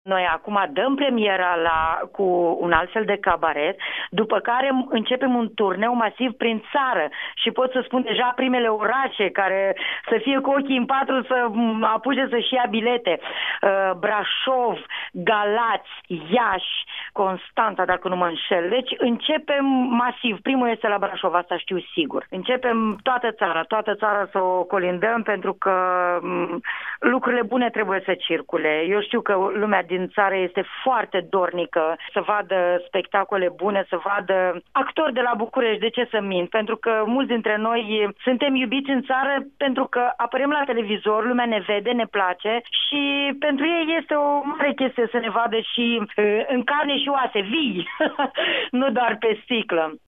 Noi acum dăm premiera cu un alt fel de cabaret, după care începem un turneu masiv prin țară și pot să spun deja primele orașe care să fie cu ochii în patru să apuce să-și ia bilete. Brașov, Galați, Iași, Constanța, dacă nu mă înșel. Deci începem masiv. Primul este la Brașov, asta știu sigur. Începem toată țara să o colindăm pentru că lucrurile bune trebuie să circule. Eu știu că lumea din țară este foarte dornică să vadă spectacole bune, să vadă actori de la București, de ce să mint? Pentru că mulți dintre noi suntem iubiți în țară pentru că apărăm la televizor, lumea ne vede, ne place și pentru ei este o mare chestie să ne vadă și în carne și oase, vii, nu doar pe sticlă.